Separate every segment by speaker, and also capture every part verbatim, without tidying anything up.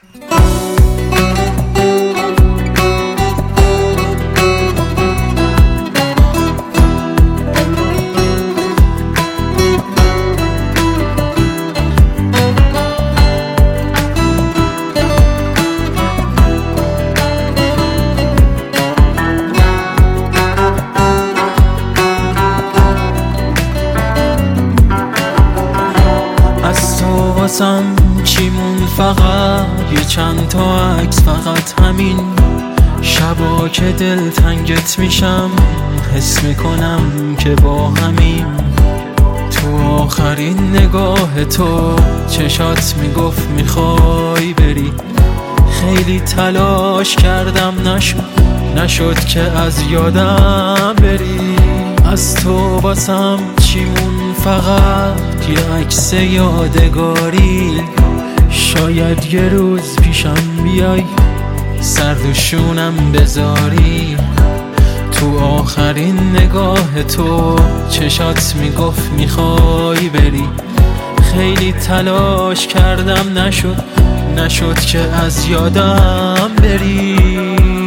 Speaker 1: واسم چیمون فقط یه چند تا عکس، فقط همین شبا که دل تنگت میشم حس میکنم که با همین. تو آخرین نگاه تو چشات میگفت میخوای بری، خیلی تلاش کردم نشد نشد که از یادم بری. از تو واسم چیمون فقط یه عکس یادگاری، شاید یه روز پیشم بیای سردوشونم بذاری. تو آخرین نگاه تو چشات میگفت میخوای بری، خیلی تلاش کردم نشد نشد که از یادم بری.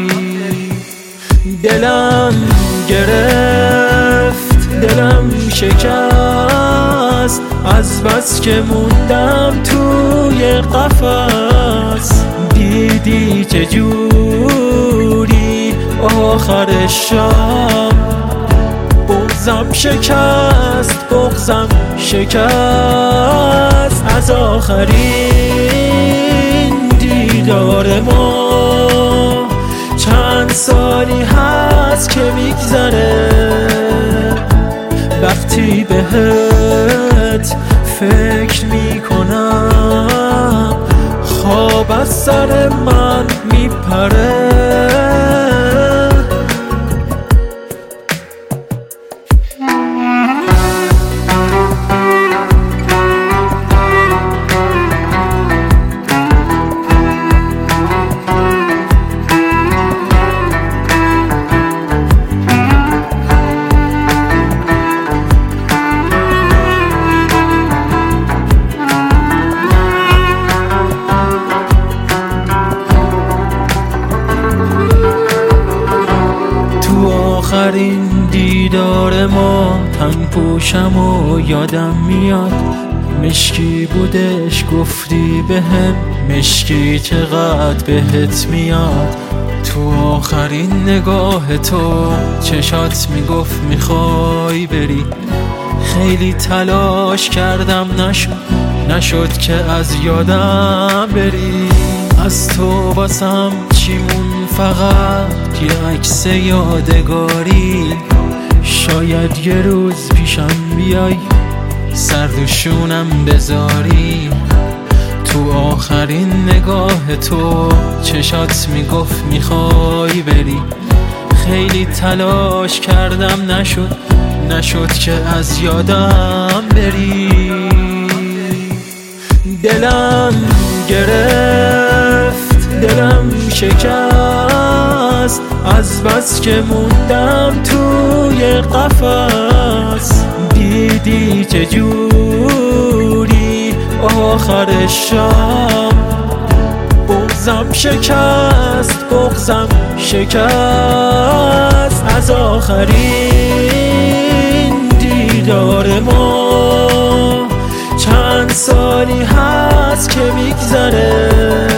Speaker 1: دلم گرفت دلم شکست از بس که موندم توی قفس. دیدی چجوری آخر شب بغضم شکست بغضم شکست. از آخرین دیدار ما چند سالی هست که میگذره، وقتی بهت فکر میکنم خواب از سر من میپره. آخرین دیدار ما تن پوشم و یادم میاد، مشکی بودش گفتی بهم مشکی چقدر بهت میاد. تو آخرین نگاه تو چشات میگفت میخوای بری، خیلی تلاش کردم نشد نشد که از یادم بری. از تو واسم چیمون فقط یه عکس یادگاری، شاید یه روز پیشم بیای سردوشونم بذاری. تو آخرین نگاه تو چشات میگفت میخوای بری، خیلی تلاش کردم نشد نشد که از یادم بری. دلم گرفت دلم شکست از بس که موندم توی قفس. دیدی چجوری آخر شب بغضم شکست بغضم شکست. از آخرین دیدار ما چند سالی هست که میگذره،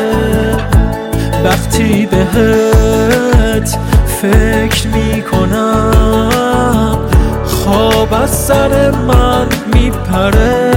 Speaker 1: وقتی بهت فکر میکنم خواب از سر من میپره.